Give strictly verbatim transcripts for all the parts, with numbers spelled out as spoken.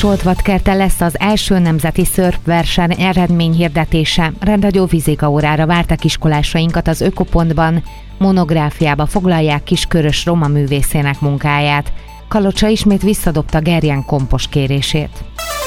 Soltvatkerte lesz az első nemzeti szörfverseny eredményhirdetése. Rendhagyó fizika órára vártak iskolásainkat az Ökopontban. Monográfiába foglalják Kiskörös Roma művészének munkáját. Kalocsa ismét visszadobta Gerjen kompos kérését.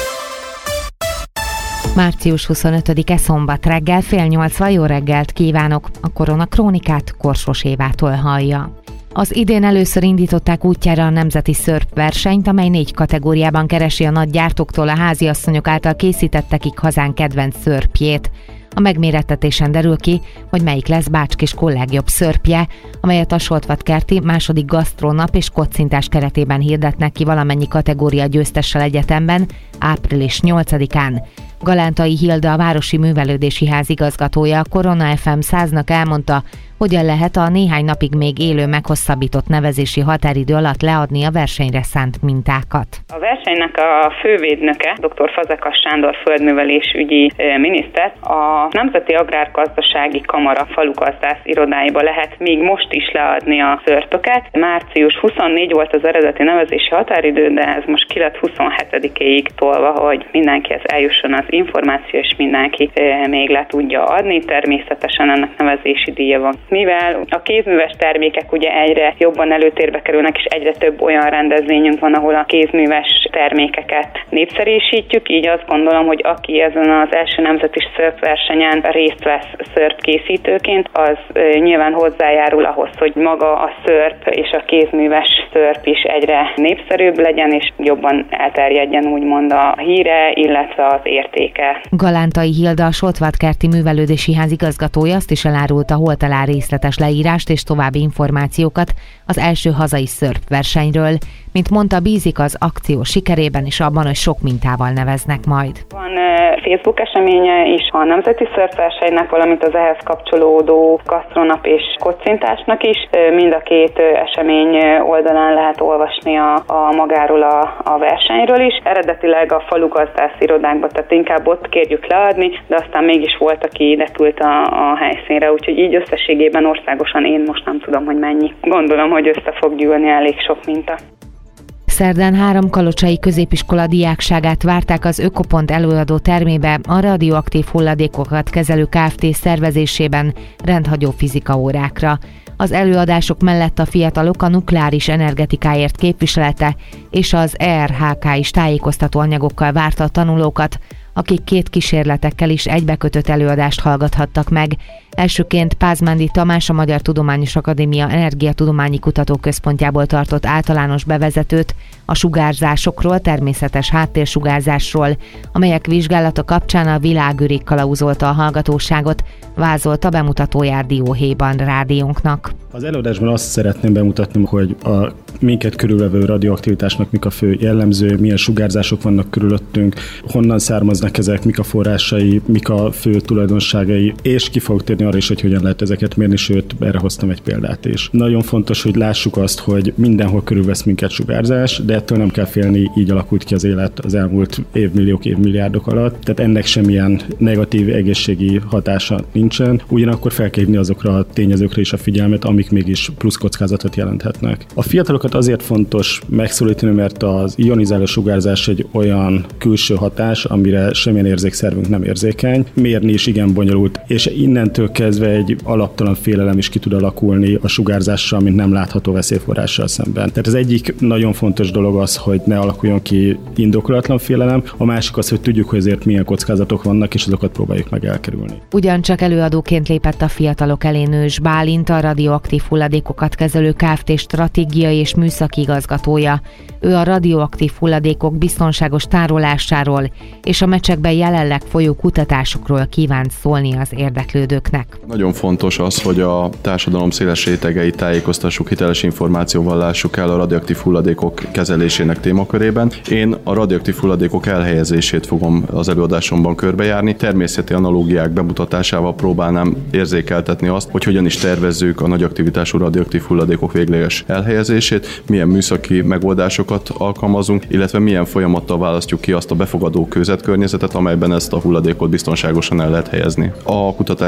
március huszonötödike szombat reggel fél nyolcvan jó reggelt kívánok! A Korona Krónikát Korsos Évától hallja. Az idén először indították útjára a nemzeti szörfversenyt, amely négy kategóriában keresi a nagy gyártóktól a háziasszonyok által készítettekig hazánk kedvenc szörpjét. A megmérettetésen derül ki, hogy melyik lesz Bács-Kiskun legjobb szörpje, amelyet a Soltvatkerti második gasztrónap és kocintás keretében hirdetnek ki valamennyi kategória győztessel egyetemben április nyolcadikán. Galántai Hilda, a Városi Művelődési Ház igazgatója a Korona ef em száznak elmondta, hogyan lehet a néhány napig még élő meghosszabbított nevezési határidő alatt leadni a versenyre szánt mintákat. A versenynek a fővédnöke, dr. Fazekas Sándor földművelésügyi miniszter, a Nemzeti Agrárgazdasági Kamara falugazdász irodáiba lehet még most is leadni a szörtöket. március huszonnégy volt az eredeti nevezési határidő, de ez most ki lett huszonhetedikéig tolva, hogy mindenkihez eljusson az információ, és mindenki még le tudja adni. Természetesen ennek nevezési díja van. Mivel a kézműves termékek ugye egyre jobban előtérbe kerülnek, és egyre több olyan rendezvényünk van, ahol a kézműves termékeket népszerűsítjük, így azt gondolom, hogy aki ezen az első nemzeti szörfversenyen részt vesz szörpkészítőként, az nyilván hozzájárul ahhoz, hogy maga a szörp és a kézműves szörp is egyre népszerűbb legyen, és jobban elterjedjen úgymond a híre, illetve az értéke. Galántai Hilda, a Soltvatkerti Művelődési Ház igazgatója azt is elárulta, hol talál részletes leírást és további információkat az első hazai szörfversenyről. Mint mondta, bízik az akció sikerében és abban, hogy sok mintával neveznek majd. Van Facebook eseménye is a nemzeti szörfversenynek, valamint az ehhez kapcsolódó gasztronap és kocintásnak is. Mind a két esemény oldalán lehet olvasni a, a magáról a, a versenyről is. Eredetileg a falugazdász irodákba, tehát inkább ott kérjük leadni, de aztán mégis volt, aki ide küldte a, a helyszínre, úgyhogy így összességében országosan én most nem tudom, hogy mennyi. Gondolom, hogy össze fog gyűlni elég sok minta. Szerdán három kalocsai középiskola diákságát várták az Ökopont előadó termébe a radioaktív hulladékokat kezelő Kft. Szervezésében rendhagyó fizika órákra. Az előadások mellett a fiatalok a nukleáris energetikáért képviselete és az é er há ká is tájékoztató anyagokkal várta a tanulókat, akik két kísérletekkel is egybekötött előadást hallgathattak meg. Elsőként Pázmándi Tamás, a Magyar Tudományos Akadémia Energiatudományi Kutatóközpontjából tartott általános bevezetőt a sugárzásokról, természetes háttérsugárzásról, amelyek vizsgálata kapcsán a világűrig kalauzolta a hallgatóságot, vázolta bemutatójár dióhéjban rádiónknak. Az előadásban azt szeretném bemutatni, hogy a minket körülvevő radioaktivitásnak mik a fő jellemző, milyen sugárzások vannak körülöttünk, honnan származnak ezek, mik a forrásai, mik a fő tulajdonságai, és ki fog térni arra is, hogy hogyan lehet ezeket mérni, sőt, erre hoztam egy példát is. Nagyon fontos, hogy lássuk azt, hogy mindenhol körülvesz minket sugárzás, de ettől nem kell félni, így alakult ki az élet az elmúlt évmilliók, évmilliárdok alatt, tehát ennek semmilyen negatív egészségi hatása nincsen, ugyanakkor fel kell hívni azokra a tényezőkre is a figyelmet, amik mégis plusz kockázatot jelenthetnek. A fiatalokat azért fontos megszólítani, mert az ionizáló sugárzás egy olyan külső hatás, amire semmilyen érzékszervünk nem érzékeny. Mérni is igen bonyolult, és innentől kezdve egy alaptalan félelem is ki tud alakulni a sugárzással, mint nem látható veszélyforrással szemben. Tehát az egyik nagyon fontos dolog az, hogy ne alakuljon ki indokolatlan félelem, a másik az, hogy tudjuk, hogy ezért milyen kockázatok vannak, és azokat próbáljuk meg elkerülni. Ugyancsak előadóként lépett a fiatalok elé Nős Bálint, a radioaktív hulladékokat kezelő Kft. Stratégiai és műszaki igazgatója. Ő a radioaktív hulladékok biztonságos tárolásáról és a mecsekben jelenleg folyó kutatásokról kívánt szólni az érdeklődőknek. Nagyon fontos az, hogy a társadalom széles rétegeit tájékoztassuk, hiteles információval lássuk el a radioaktív hulladékok kezelésének témakörében. Én a radioaktív hulladékok elhelyezését fogom az előadásomban körbejárni. Természeti analógiák bemutatásával próbálnám érzékeltetni azt, hogy hogyan is tervezzük a nagy aktivitású radioaktív hulladékok végleges elhelyezését, milyen műszaki megoldásokat alkalmazunk, illetve milyen folyamattal választjuk ki azt a befogadó kőzetkörnyezetet, amelyben ezt a hulladékot biztonságosan el lehet helyezni. A kutatás az zajlik,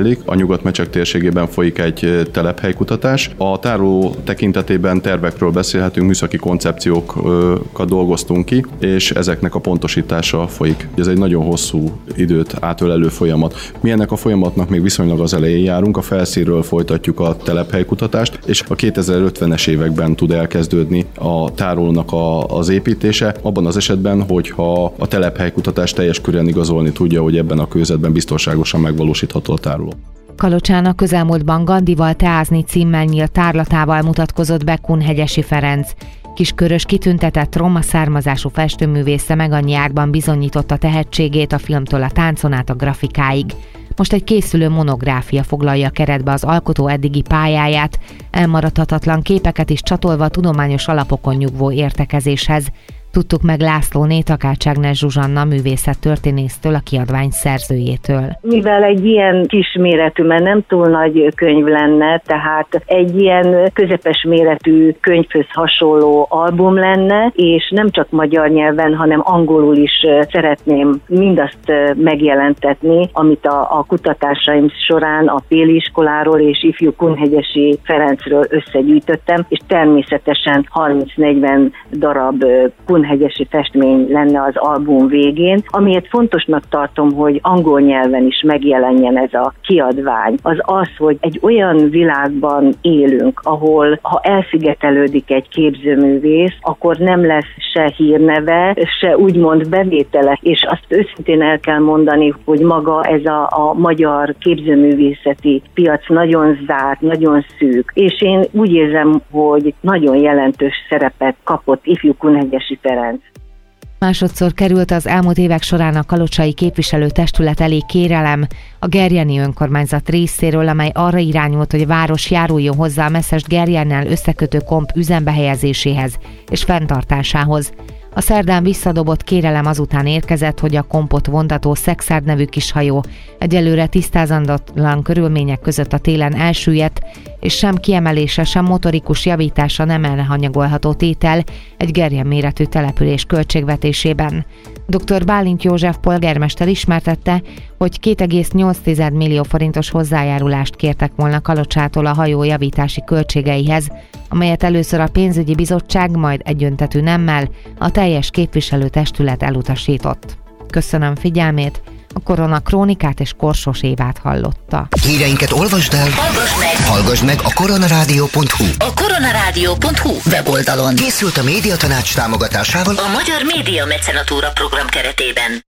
zajlik. A Nyugat-Mecsek térségében folyik egy telephelykutatás. A tároló tekintetében tervekről beszélhetünk, műszaki koncepciókat dolgoztunk ki, és ezeknek a pontosítása folyik. Ez egy nagyon hosszú időt átölelő folyamat. Mi ennek a folyamatnak még viszonylag az elején járunk, a felszínről folytatjuk a telephely-kutatást, és a kétezer-ötvenes években tud elkezdődni a tárolónak a, az építése, abban az esetben, hogyha a telephely-kutatás teljes körűen igazolni tudja, hogy ebben a környezetben biztonságosan megvalósítható a tároló. Kalocsán a közelmúltban Gandival teázni címmel nyílt tárlatával mutatkozott be Kunhegyesi Ferenc. Kiskörös kitüntetett roma származású festőművésze meg annyi árban bizonyította tehetségét a filmtől a táncon át a grafikáig. Most egy készülő monográfia foglalja keretbe az alkotó eddigi pályáját, elmaradhatatlan képeket is csatolva a tudományos alapokon nyugvó értekezéshez. Tudtuk meg Lászlóné Takács Ágnes Zsuzsanna művészettörténésztől, a kiadvány szerzőjétől. Mivel egy ilyen kis méretű, mert nem túl nagy könyv lenne, tehát egy ilyen közepes méretű könyvhöz hasonló album lenne, és nem csak magyar nyelven, hanem angolul is szeretném mindazt megjelentetni, amit a, a kutatásaim során a Péli iskoláról és ifjú Kunhegyesi Ferencről összegyűjtöttem, és természetesen harminc-negyven darab kunhegyesi festmény lenne az album végén. Amiért fontosnak tartom, hogy angol nyelven is megjelenjen ez a kiadvány, az az, hogy egy olyan világban élünk, ahol ha elszigetelődik egy képzőművész, akkor nem lesz se hírneve, se úgymond bevétele, és azt őszintén el kell mondani, hogy maga ez a, a magyar képzőművészeti piac nagyon zárt, nagyon szűk, és én úgy érzem, hogy nagyon jelentős szerepet kapott ifjú Kunhegyesi Ferenc. Másodszor került az elmúlt évek során a kalocsai képviselőtestület elé kérelem a Gerjeni önkormányzat részéről, amely arra irányult, hogy a város járuljon hozzá a Messzest Gerjennel összekötő komp üzembe helyezéséhez és fenntartásához. A szerdán visszadobott kérelem azután érkezett, hogy a kompot vontató Szexárd nevű kishajó egyelőre tisztázatlan körülmények között a télen elsüllyedt, és sem kiemelése, sem motorikus javítása nem elhanyagolható tétel egy Gerjen méretű település költségvetésében. dr. Bálint József polgármester ismertette, hogy két egész nyolc millió forintos hozzájárulást kértek volna Kalocsától a hajó javítási költségeihez, amelyet először a pénzügyi bizottság, majd egyöntetű nemmel a teljes képviselőtestület elutasított. Köszönöm figyelmét, a Korona Krónikát és Korsos Évát hallotta. Híreinket olvasd el, hallgass meg, hallgass meg a koronarádió pont hu. A koronarádió pont hu weboldalon készült a Médiatanács támogatásával a Magyar Média Mecenatúra program keretében.